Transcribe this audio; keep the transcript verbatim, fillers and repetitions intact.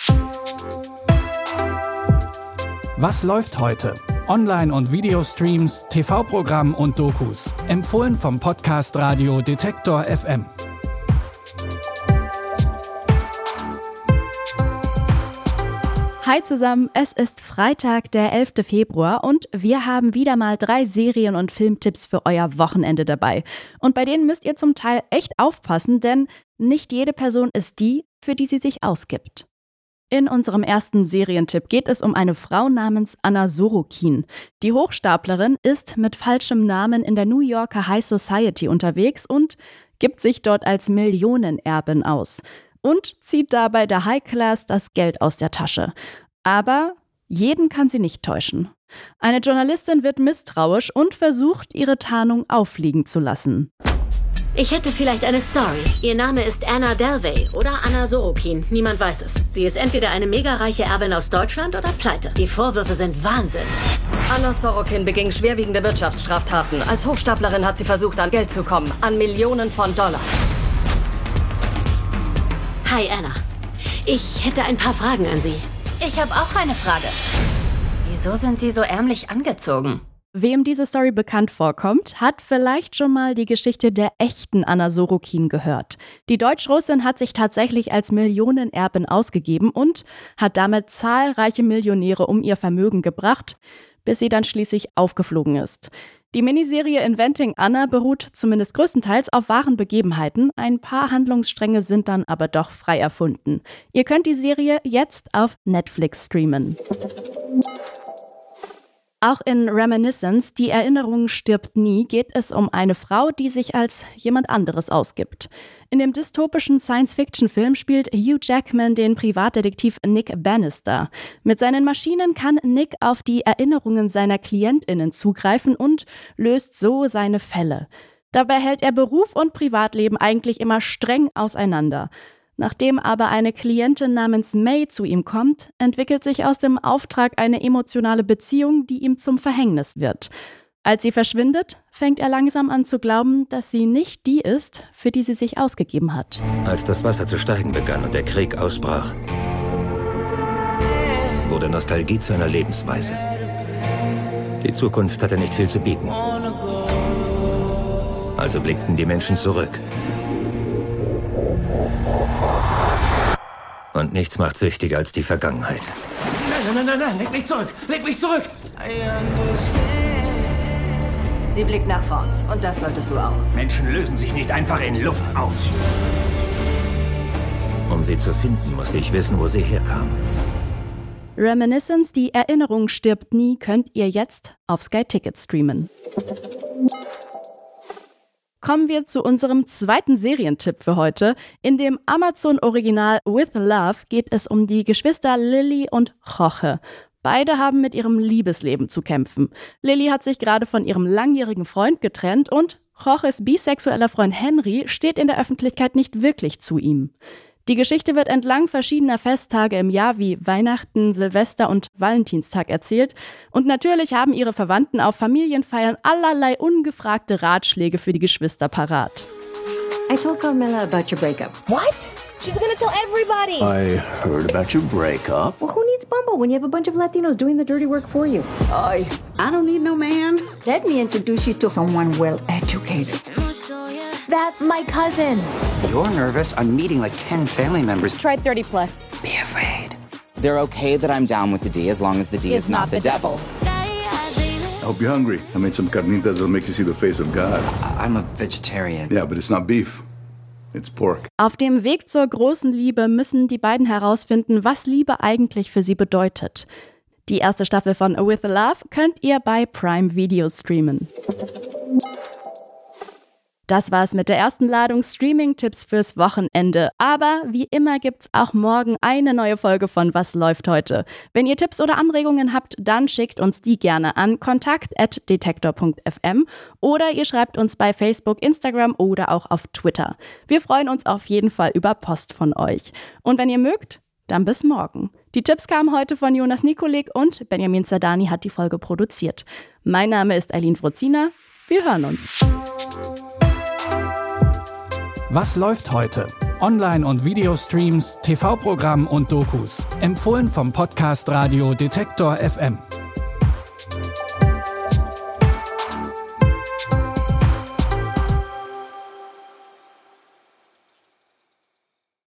Was läuft heute? Online- und Videostreams, T V-Programm und Dokus. Empfohlen vom Podcast Radio Detektor F M. Hi zusammen, es ist Freitag, der elfter Februar und wir haben wieder mal drei Serien- und Filmtipps für euer Wochenende dabei. Und bei denen müsst ihr zum Teil echt aufpassen, denn nicht jede Person ist die, für die sie sich ausgibt. In unserem ersten Serientipp geht es um eine Frau namens Anna Sorokin. Die Hochstaplerin ist mit falschem Namen in der New Yorker High Society unterwegs und gibt sich dort als Millionenerbin aus. Und zieht dabei der High Class das Geld aus der Tasche. Aber jeden kann sie nicht täuschen. Eine Journalistin wird misstrauisch und versucht, ihre Tarnung auffliegen zu lassen. Ich hätte vielleicht eine Story. Ihr Name ist Anna Delvey oder Anna Sorokin. Niemand weiß es. Sie ist entweder eine mega reiche Erbin aus Deutschland oder pleite. Die Vorwürfe sind Wahnsinn. Anna Sorokin beging schwerwiegende Wirtschaftsstraftaten. Als Hochstaplerin hat sie versucht, an Geld zu kommen. An Millionen von Dollar. Hi Anna. Ich hätte ein paar Fragen an Sie. Ich habe auch eine Frage. Wieso sind Sie so ärmlich angezogen? Wem diese Story bekannt vorkommt, hat vielleicht schon mal die Geschichte der echten Anna Sorokin gehört. Die Deutsch-Russin hat sich tatsächlich als Millionenerbin ausgegeben und hat damit zahlreiche Millionäre um ihr Vermögen gebracht, bis sie dann schließlich aufgeflogen ist. Die Miniserie Inventing Anna beruht zumindest größtenteils auf wahren Begebenheiten. Ein paar Handlungsstränge sind dann aber doch frei erfunden. Ihr könnt die Serie jetzt auf Netflix streamen. Auch in Reminiscence, die Erinnerung stirbt nie, geht es um eine Frau, die sich als jemand anderes ausgibt. In dem dystopischen Science-Fiction-Film spielt Hugh Jackman den Privatdetektiv Nick Bannister. Mit seinen Maschinen kann Nick auf die Erinnerungen seiner KlientInnen zugreifen und löst so seine Fälle. Dabei hält er Beruf und Privatleben eigentlich immer streng auseinander. Nachdem aber eine Klientin namens May zu ihm kommt, entwickelt sich aus dem Auftrag eine emotionale Beziehung, die ihm zum Verhängnis wird. Als sie verschwindet, fängt er langsam an zu glauben, dass sie nicht die ist, für die sie sich ausgegeben hat. Als das Wasser zu steigen begann und der Krieg ausbrach, wurde Nostalgie zu einer Lebensweise. Die Zukunft hatte nicht viel zu bieten. Also blickten die Menschen zurück. Und nichts macht süchtiger als die Vergangenheit. Nein, nein, nein, nein, leg mich zurück, leg mich zurück! Sie blickt nach vorn und das solltest du auch. Menschen lösen sich nicht einfach in Luft auf. Um sie zu finden, musste ich wissen, wo sie herkam. Reminiscence, die Erinnerung stirbt nie, könnt ihr jetzt auf Sky Ticket streamen. Kommen wir zu unserem zweiten Serientipp für heute. In dem Amazon-Original With Love geht es um die Geschwister Lily und Jorge. Beide haben mit ihrem Liebesleben zu kämpfen. Lily hat sich gerade von ihrem langjährigen Freund getrennt und Jorges bisexueller Freund Henry steht in der Öffentlichkeit nicht wirklich zu ihm. Die Geschichte wird entlang verschiedener Festtage im Jahr wie Weihnachten, Silvester und Valentinstag erzählt. Und natürlich haben ihre Verwandten auf Familienfeiern allerlei ungefragte Ratschläge für die Geschwister parat. I told Carmela about your breakup. What? She's gonna tell everybody. I heard about your breakup. Well, who needs Bumble when you have a bunch of Latinos doing the dirty work for you? I, I don't need no man. Let me introduce you to someone well-educated. That's my cousin. You're nervous. I'm meeting like ten family members. Tried thirty plus. Be afraid. They're okay that I'm down with the D as long as the D is, is not, not the, the devil. devil. I hope you're hungry. I made some carnitas that'll make you see the face of God. I'm a vegetarian. Yeah, but it's not beef. It's pork. Auf dem Weg zur großen Liebe müssen die beiden herausfinden, was Liebe eigentlich für sie bedeutet. Die erste Staffel von With Love könnt ihr bei Prime Video streamen. Das war's mit der ersten Ladung Streaming-Tipps fürs Wochenende. Aber wie immer gibt's auch morgen eine neue Folge von Was läuft heute? Wenn ihr Tipps oder Anregungen habt, dann schickt uns die gerne an kontakt at detektor punkt f m oder ihr schreibt uns bei Facebook, Instagram oder auch auf Twitter. Wir freuen uns auf jeden Fall über Post von euch. Und wenn ihr mögt, dann bis morgen. Die Tipps kamen heute von Jonas Nikolik und Benjamin Zerdani hat die Folge produziert. Mein Name ist Eileen Frozina. Wir hören uns. Was läuft heute? Online- und Videostreams, T V-Programm und Dokus. Empfohlen vom Podcast Radio Detektor F M.